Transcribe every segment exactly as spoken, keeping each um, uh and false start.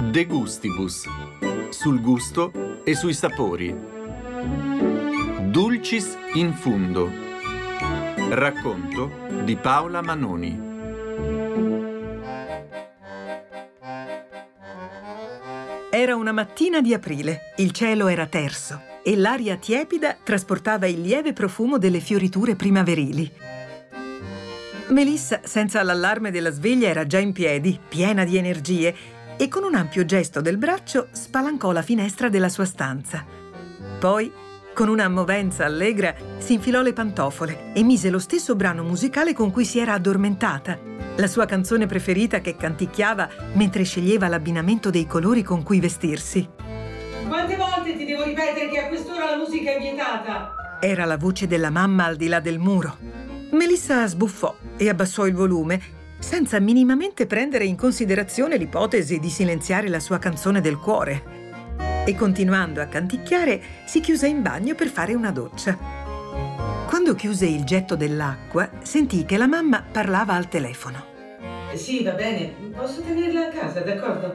De Gustibus, sul gusto e sui sapori. Dulcis in fundo. Racconto di Paola Manoni. Era una mattina di aprile, il cielo era terso e l'aria tiepida trasportava il lieve profumo delle fioriture primaverili. Melissa, senza l'allarme della sveglia, era già in piedi, piena di energie, e con un ampio gesto del braccio spalancò la finestra della sua stanza. Poi, con una movenza allegra, si infilò le pantofole e mise lo stesso brano musicale con cui si era addormentata, la sua canzone preferita che canticchiava mentre sceglieva l'abbinamento dei colori con cui vestirsi. Quante volte ti devo ripetere che a quest'ora la musica è vietata? Era la voce della mamma al di là del muro. Melissa sbuffò e abbassò il volume, senza minimamente prendere in considerazione l'ipotesi di silenziare la sua canzone del cuore. E continuando a canticchiare, si chiuse in bagno per fare una doccia. Quando chiuse il getto dell'acqua, sentì che la mamma parlava al telefono. Sì, va bene, posso tenerla a casa, d'accordo?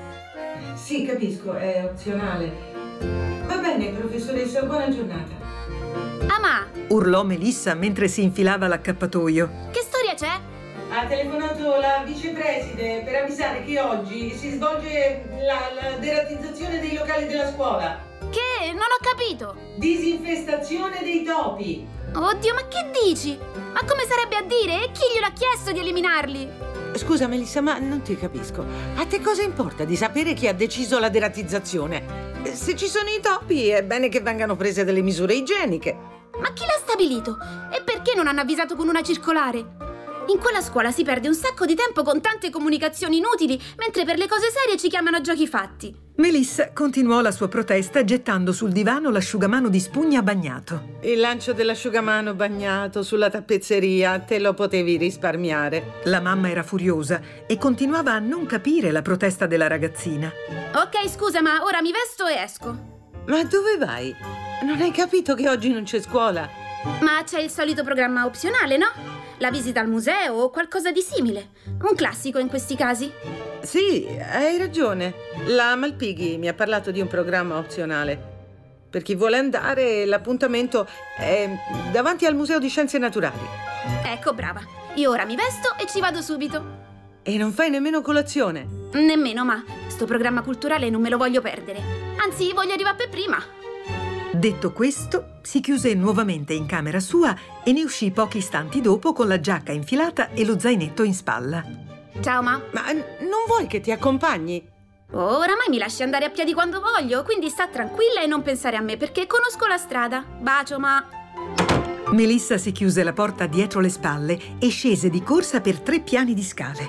Sì, capisco, è opzionale. Va bene, professoressa, buona giornata. Amà! Urlò Melissa mentre si infilava l'accappatoio. Che storia c'è? Ha telefonato la vicepreside per avvisare che oggi si svolge la, la deratizzazione dei locali della scuola. Che? Non ho capito. Disinfestazione dei topi. Oddio, ma che dici? Ma come sarebbe a dire? E chi glielo ha chiesto di eliminarli? Scusa Melissa, ma non ti capisco. A te cosa importa di sapere chi ha deciso la deratizzazione? Se ci sono i topi è bene che vengano prese delle misure igieniche. Ma chi l'ha stabilito? E perché non hanno avvisato con una circolare? In quella scuola si perde un sacco di tempo con tante comunicazioni inutili, mentre per le cose serie ci chiamano giochi fatti. Melissa continuò la sua protesta gettando sul divano l'asciugamano di spugna bagnato. Il lancio dell'asciugamano bagnato sulla tappezzeria te lo potevi risparmiare. La mamma era furiosa e continuava a non capire la protesta della ragazzina. Ok, scusa, ma ora mi vesto e esco. Ma dove vai? Non hai capito che oggi non c'è scuola? Ma c'è il solito programma opzionale, no? La visita al museo o qualcosa di simile. Un classico in questi casi. Sì, hai ragione. La Malpighi mi ha parlato di un programma opzionale. Per chi vuole andare, l'appuntamento è davanti al Museo di Scienze Naturali. Ecco, brava. Io ora mi vesto e ci vado subito. E non fai nemmeno colazione? Nemmeno, ma sto programma culturale non me lo voglio perdere. Anzi, voglio arrivare per prima. Detto questo, si chiuse nuovamente in camera sua e ne uscì pochi istanti dopo con la giacca infilata e lo zainetto in spalla. Ciao, ma. Ma non vuoi che ti accompagni? Oramai mi lasci andare a piedi quando voglio, quindi sta tranquilla e non pensare a me, perché conosco la strada. Bacio, ma. Melissa si chiuse la porta dietro le spalle e scese di corsa per tre piani di scale.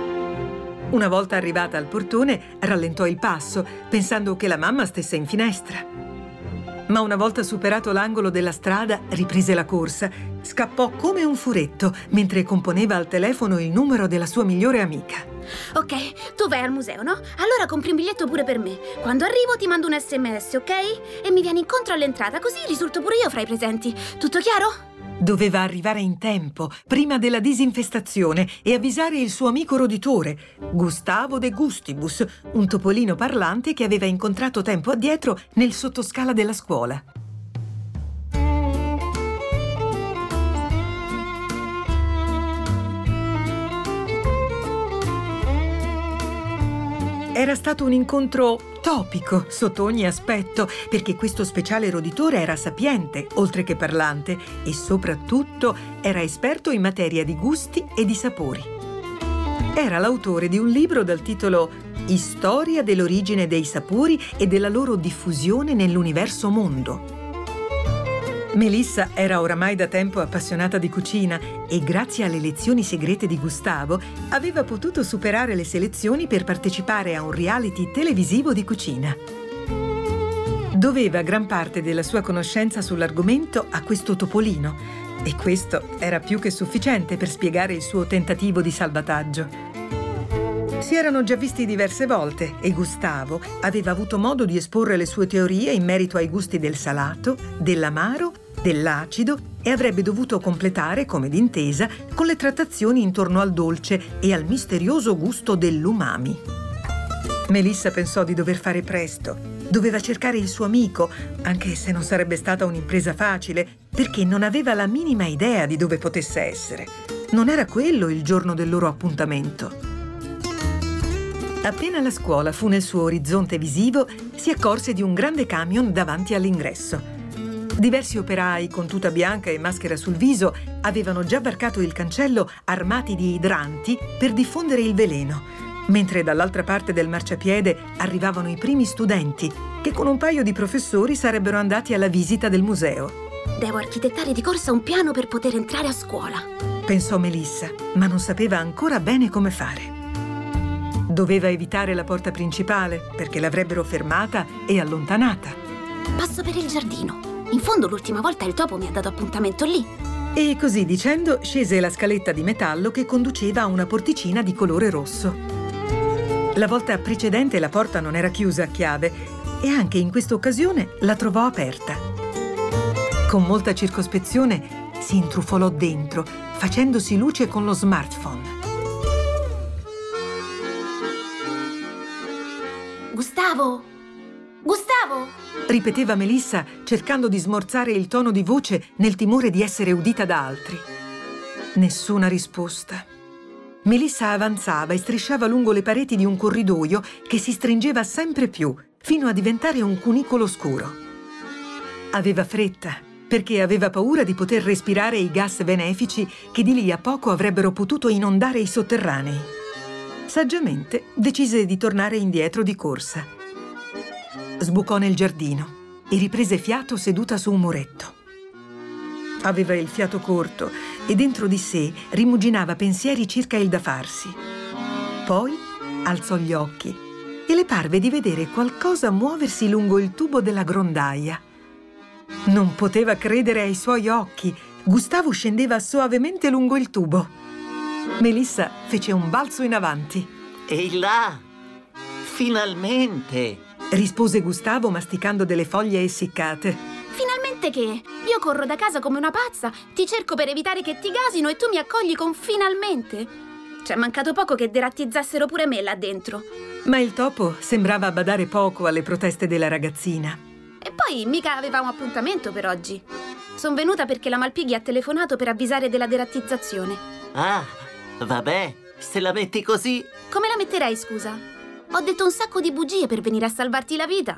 Una volta arrivata al portone, rallentò il passo, pensando che la mamma stesse in finestra. Ma una volta superato l'angolo della strada, riprese la corsa. Scappò come un furetto mentre componeva al telefono il numero della sua migliore amica. Ok, tu vai al museo, no? Allora compri un biglietto pure per me. Quando arrivo ti mando un sms, ok? E mi vieni incontro all'entrata, così risulto pure io fra i presenti. Tutto chiaro? Doveva arrivare in tempo, prima della disinfestazione, e avvisare il suo amico roditore, Gustavo De Gustibus, un topolino parlante che aveva incontrato tempo addietro nel sottoscala della scuola. Era stato un incontro topico sotto ogni aspetto, perché questo speciale roditore era sapiente, oltre che parlante, e soprattutto era esperto in materia di gusti e di sapori. Era l'autore di un libro dal titolo Storia dell'origine dei sapori e della loro diffusione nell'universo mondo. Melissa era oramai da tempo appassionata di cucina e grazie alle lezioni segrete di Gustavo aveva potuto superare le selezioni per partecipare a un reality televisivo di cucina. Doveva gran parte della sua conoscenza sull'argomento a questo topolino e questo era più che sufficiente per spiegare il suo tentativo di salvataggio. Si erano già visti diverse volte e Gustavo aveva avuto modo di esporre le sue teorie in merito ai gusti del salato, dell'amaro, dell'acido e avrebbe dovuto completare, come d'intesa, con le trattazioni intorno al dolce e al misterioso gusto dell'umami. Melissa pensò di dover fare presto. Doveva cercare il suo amico, anche se non sarebbe stata un'impresa facile, perché non aveva la minima idea di dove potesse essere. Non era quello il giorno del loro appuntamento. Appena la scuola fu nel suo orizzonte visivo, si accorse di un grande camion davanti all'ingresso. Diversi operai con tuta bianca e maschera sul viso avevano già varcato il cancello armati di idranti per diffondere il veleno, mentre dall'altra parte del marciapiede arrivavano i primi studenti che con un paio di professori sarebbero andati alla visita del museo. Devo architettare di corsa un piano per poter entrare a scuola, pensò Melissa, ma non sapeva ancora bene come fare. Doveva evitare la porta principale perché l'avrebbero fermata e allontanata. Passo per il giardino. In fondo l'ultima volta il topo mi ha dato appuntamento lì. E così dicendo scese la scaletta di metallo che conduceva a una porticina di colore rosso. La volta precedente la porta non era chiusa a chiave e anche in questa occasione la trovò aperta. Con molta circospezione si intrufolò dentro, facendosi luce con lo smartphone. Gustavo! Gustavo! Ripeteva Melissa, cercando di smorzare il tono di voce nel timore di essere udita da altri. Nessuna risposta. Melissa avanzava e strisciava lungo le pareti di un corridoio che si stringeva sempre più, fino a diventare un cunicolo scuro. Aveva fretta, perché aveva paura di poter respirare i gas benefici che di lì a poco avrebbero potuto inondare i sotterranei. Saggiamente decise di tornare indietro di corsa. Sbucò nel giardino e riprese fiato seduta su un muretto. Aveva il fiato corto e dentro di sé rimuginava pensieri circa il da farsi. Poi alzò gli occhi e le parve di vedere qualcosa muoversi lungo il tubo della grondaia. Non poteva credere ai suoi occhi. Gustavo scendeva soavemente lungo il tubo. Melissa fece un balzo in avanti. Ehi là! Finalmente! Rispose Gustavo masticando delle foglie essiccate. Finalmente che? Io corro da casa come una pazza, ti cerco per evitare che ti gasino e tu mi accogli con finalmente? C'è mancato poco che derattizzassero pure me là dentro. Ma il topo sembrava badare poco alle proteste della ragazzina. E poi mica avevamo appuntamento per oggi. Sono venuta perché la Malpighi ha telefonato per avvisare della derattizzazione. Ah, vabbè, se la metti così... Come la metterei, scusa? Ho detto un sacco di bugie per venire a salvarti la vita.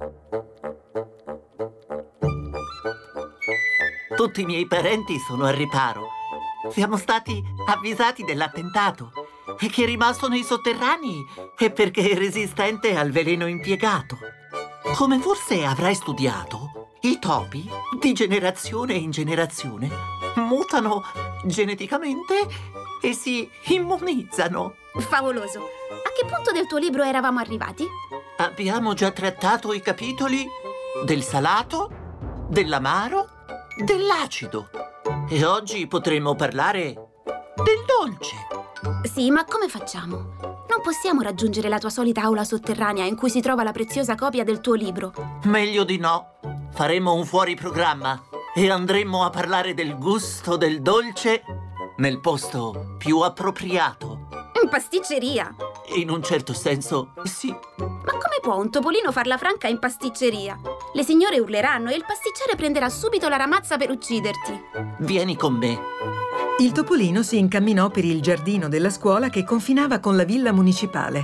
Tutti i miei parenti sono al riparo. Siamo stati avvisati dell'attentato. E chi è rimasto nei sotterranei è perché è resistente al veleno impiegato. Come forse avrai studiato, i topi, di generazione in generazione, mutano geneticamente e si immunizzano. Favoloso. A che punto del tuo libro eravamo arrivati? Abbiamo già trattato i capitoli del salato, dell'amaro, dell'acido. E oggi potremo parlare del dolce. Sì, ma come facciamo? Non possiamo raggiungere la tua solita aula sotterranea in cui si trova la preziosa copia del tuo libro. Meglio di no. Faremo un fuori programma e andremo a parlare del gusto del dolce nel posto più appropriato. In pasticceria? In un certo senso, sì. Ma come può un topolino farla franca in pasticceria? Le signore urleranno e il pasticcere prenderà subito la ramazza per ucciderti. Vieni con me. Il topolino si incamminò per il giardino della scuola che confinava con la villa municipale.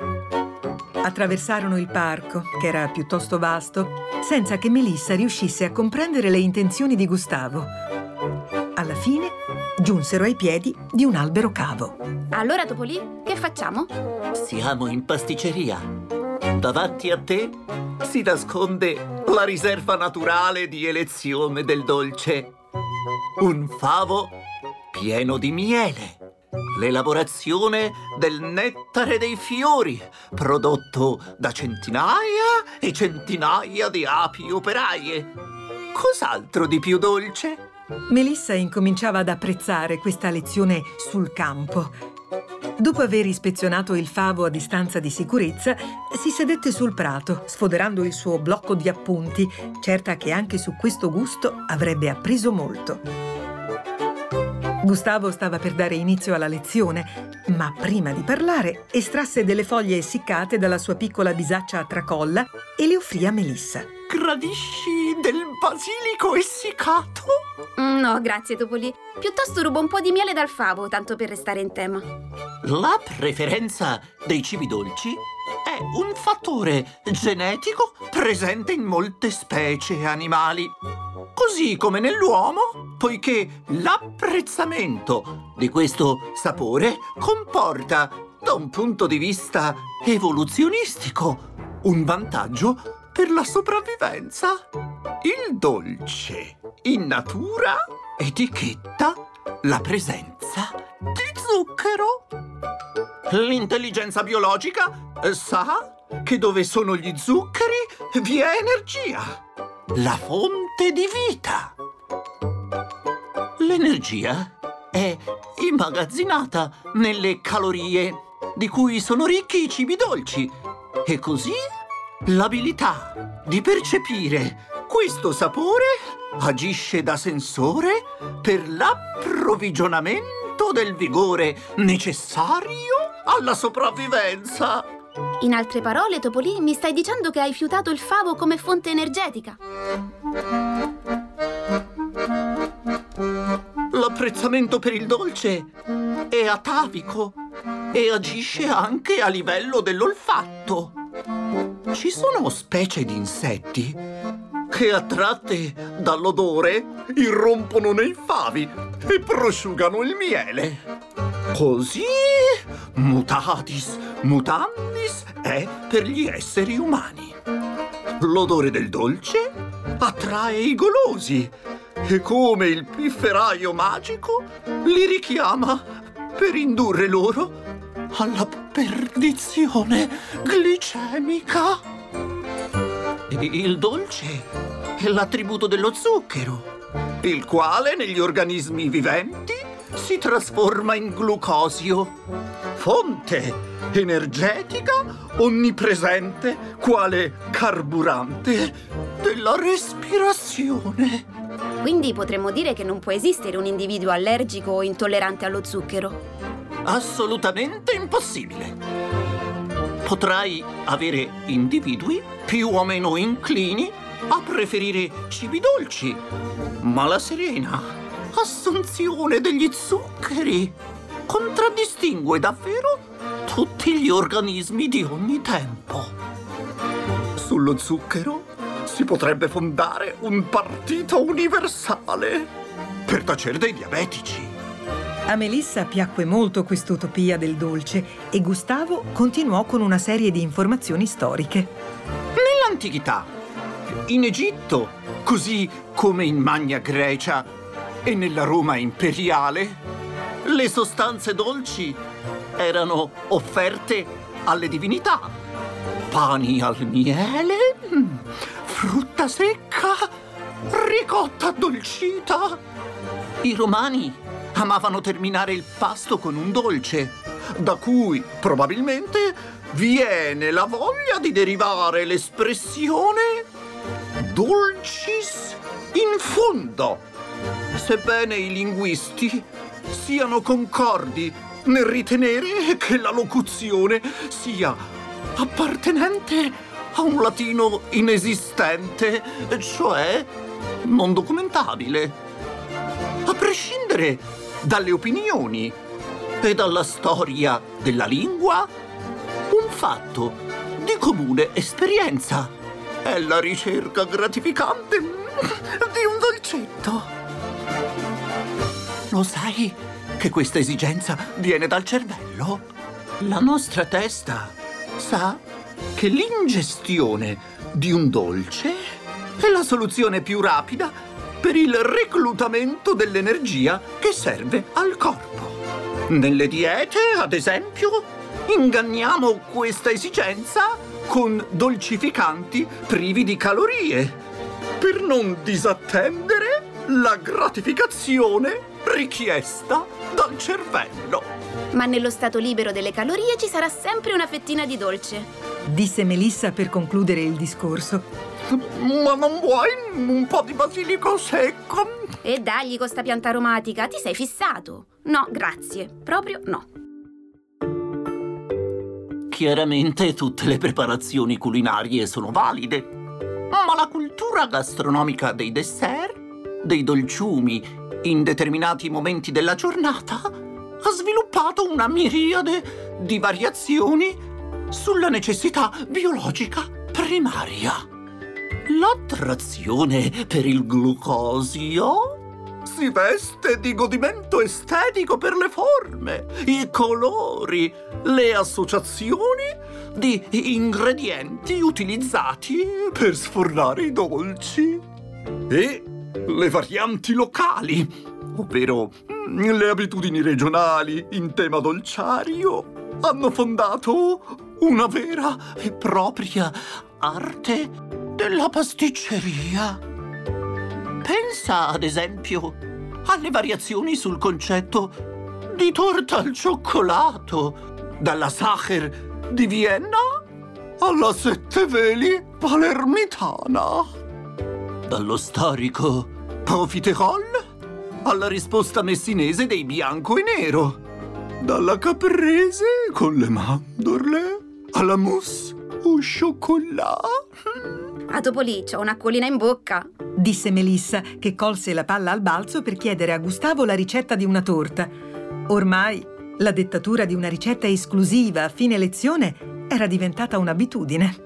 Attraversarono il parco, che era piuttosto vasto, senza che Melissa riuscisse a comprendere le intenzioni di Gustavo. Alla fine giunsero ai piedi di un albero cavo. Allora, Topolì, che facciamo? Siamo in pasticceria. Davanti a te si nasconde la riserva naturale di elezione del dolce. Un favo pieno di miele. L'elaborazione del nettare dei fiori, prodotto da centinaia e centinaia di api operaie. Cos'altro di più dolce? Melissa incominciava ad apprezzare questa lezione sul campo. Dopo aver ispezionato il favo a distanza di sicurezza, si sedette sul prato, sfoderando il suo blocco di appunti, certa che anche su questo gusto avrebbe appreso molto. Gustavo stava per dare inizio alla lezione, ma prima di parlare estrasse delle foglie essiccate dalla sua piccola bisaccia a tracolla e le offrì a Melissa. Gradisci del basilico essiccato? No, grazie, Topolino. Piuttosto rubo un po' di miele dal favo, tanto per restare in tema. La preferenza dei cibi dolci è un fattore genetico presente in molte specie animali, così come nell'uomo, poiché l'apprezzamento di questo sapore comporta, da un punto di vista evoluzionistico, un vantaggio per la sopravvivenza. Il dolce in natura etichetta la presenza di zucchero. L'intelligenza biologica sa che dove sono gli zuccheri vi è energia, la fonte di vita. L'energia è immagazzinata nelle calorie di cui sono ricchi i cibi dolci e così l'abilità di percepire questo sapore agisce da sensore per l'approvvigionamento del vigore necessario alla sopravvivenza. In altre parole, Topolino, mi stai dicendo che hai fiutato il favo come fonte energetica? L'apprezzamento per il dolce è atavico e agisce anche a livello dell'olfatto. Ci sono specie di insetti che, attratte dall'odore, irrompono nei favi e prosciugano il miele. Così, mutatis mutandis è per gli esseri umani. L'odore del dolce attrae i golosi e, come il pifferaio magico, li richiama per indurre loro alla perdizione glicemica. Il dolce è l'attributo dello zucchero, il quale negli organismi viventi si trasforma in glucosio, fonte energetica onnipresente quale carburante della respirazione. Quindi potremmo dire che non può esistere un individuo allergico o intollerante allo zucchero? Assolutamente impossibile. Potrai avere individui più o meno inclini a preferire cibi dolci, ma la serena assunzione degli zuccheri contraddistingue davvero tutti gli organismi di ogni tempo. Sullo zucchero si potrebbe fondare un partito universale per tacere dei diabetici. A Melissa piacque molto quest'utopia del dolce e Gustavo continuò con una serie di informazioni storiche. Nell'antichità, in Egitto, così come in Magna Grecia e nella Roma imperiale, le sostanze dolci erano offerte alle divinità. Pani al miele, frutta secca, ricotta addolcita. I romani amavano terminare il pasto con un dolce, da cui probabilmente viene la voglia di derivare l'espressione dulcis in fundo, sebbene i linguisti siano concordi nel ritenere che la locuzione sia appartenente a un latino inesistente, cioè non documentabile. A prescindere dalle opinioni e dalla storia della lingua, un fatto di comune esperienza è la ricerca gratificante di un dolcetto. Lo sai che questa esigenza viene dal cervello? La nostra testa sa che l'ingestione di un dolce è la soluzione più rapida per il reclutamento dell'energia che serve al corpo. Nelle diete, ad esempio, inganniamo questa esigenza con dolcificanti privi di calorie, per non disattendere la gratificazione richiesta dal cervello. Ma nello stato libero delle calorie ci sarà sempre una fettina di dolce, disse Melissa per concludere il discorso. Ma non vuoi un po' di basilico secco? E dagli con sta pianta aromatica, ti sei fissato? No, grazie, proprio no. Chiaramente tutte le preparazioni culinarie sono valide, ma la cultura gastronomica dei dessert, dei dolciumi, in determinati momenti della giornata, ha sviluppato una miriade di variazioni sulla necessità biologica primaria. L'attrazione per il glucosio si veste di godimento estetico per le forme, i colori, le associazioni di ingredienti utilizzati per sfornare i dolci e le varianti locali, ovvero le abitudini regionali in tema dolciario, hanno fondato una vera e propria arte della pasticceria. Pensa, ad esempio, alle variazioni sul concetto di torta al cioccolato, dalla Sacher di Vienna alla Sette Veli palermitana, dallo storico profiterol alla risposta messinese dei bianco e nero, dalla caprese con le mandorle alla mousse au chocolat. A Topolino, c'ho un'acquolina in bocca, disse Melissa, che colse la palla al balzo per chiedere a Gustavo la ricetta di una torta. Ormai la dettatura di una ricetta esclusiva a fine lezione era diventata un'abitudine.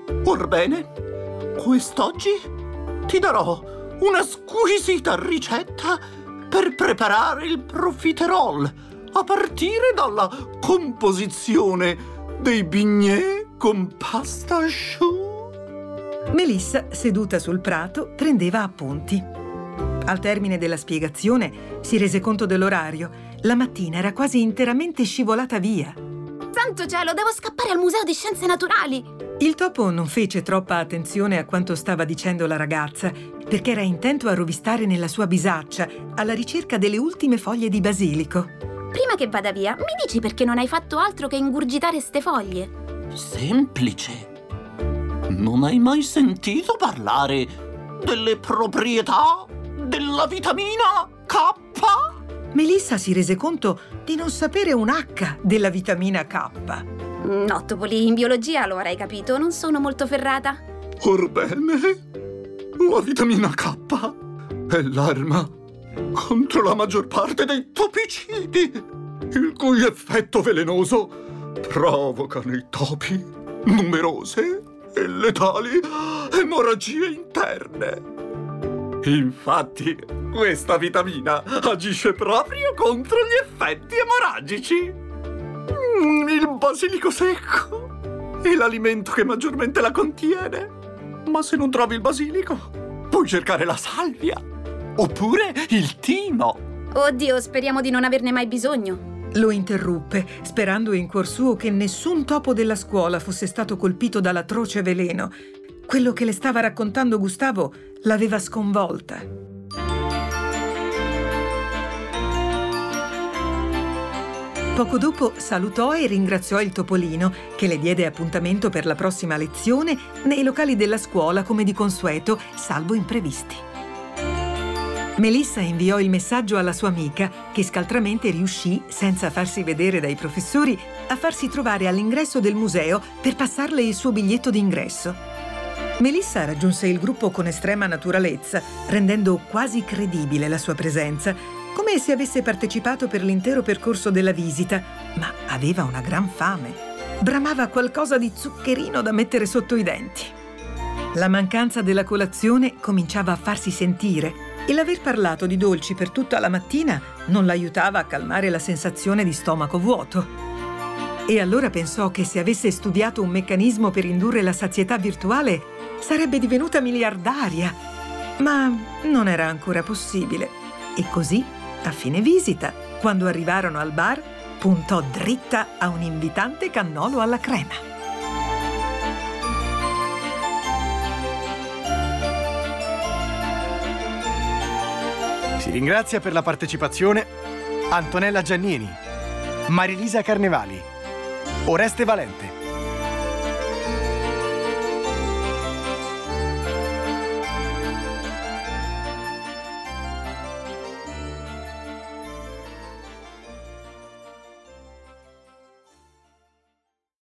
Orbene, quest'oggi ti darò una squisita ricetta per preparare il profiterol, a partire dalla composizione dei bignè con pasta asciutta. Melissa, seduta sul prato, prendeva appunti. Al termine della spiegazione si rese conto dell'orario. La mattina era quasi interamente scivolata via. Santo cielo, devo scappare al Museo di Scienze Naturali! Il topo non fece troppa attenzione a quanto stava dicendo la ragazza, perché era intento a rovistare nella sua bisaccia, alla ricerca delle ultime foglie di basilico. Prima che vada via, mi dici perché non hai fatto altro che ingurgitare ste foglie? Semplice. Non hai mai sentito parlare delle proprietà della vitamina K? Melissa si rese conto di non sapere un H della vitamina K. No, Topolino, in biologia lo avrai capito, non sono molto ferrata. Orbene, la vitamina K è l'arma contro la maggior parte dei topicidi, il cui effetto velenoso provoca nei topi numerose e letali emorragie interne. Infatti, questa vitamina agisce proprio contro gli effetti emorragici. Mm, il basilico secco è l'alimento che maggiormente la contiene. Ma se non trovi il basilico, puoi cercare la salvia oppure il timo. Oddio, speriamo di non averne mai bisogno. Lo interruppe, sperando in cuor suo che nessun topo della scuola fosse stato colpito dall'atroce veleno. Quello che le stava raccontando Gustavo l'aveva sconvolta. Poco dopo salutò e ringraziò il topolino, che le diede appuntamento per la prossima lezione nei locali della scuola come di consueto, salvo imprevisti. Melissa inviò il messaggio alla sua amica, che scaltramente riuscì, senza farsi vedere dai professori, a farsi trovare all'ingresso del museo per passarle il suo biglietto d'ingresso. Melissa raggiunse il gruppo con estrema naturalezza, rendendo quasi credibile la sua presenza, come se avesse partecipato per l'intero percorso della visita, ma aveva una gran fame. Bramava qualcosa di zuccherino da mettere sotto i denti. La mancanza della colazione cominciava a farsi sentire e l'aver parlato di dolci per tutta la mattina non l'aiutava a calmare la sensazione di stomaco vuoto. E allora pensò che se avesse studiato un meccanismo per indurre la sazietà virtuale sarebbe divenuta miliardaria. Ma non era ancora possibile. E così, a fine visita, quando arrivarono al bar, puntò dritta a un invitante cannolo alla crema. Si ringrazia per la partecipazione Antonella Giannini, Marilisa Carnevali, Oreste Valente.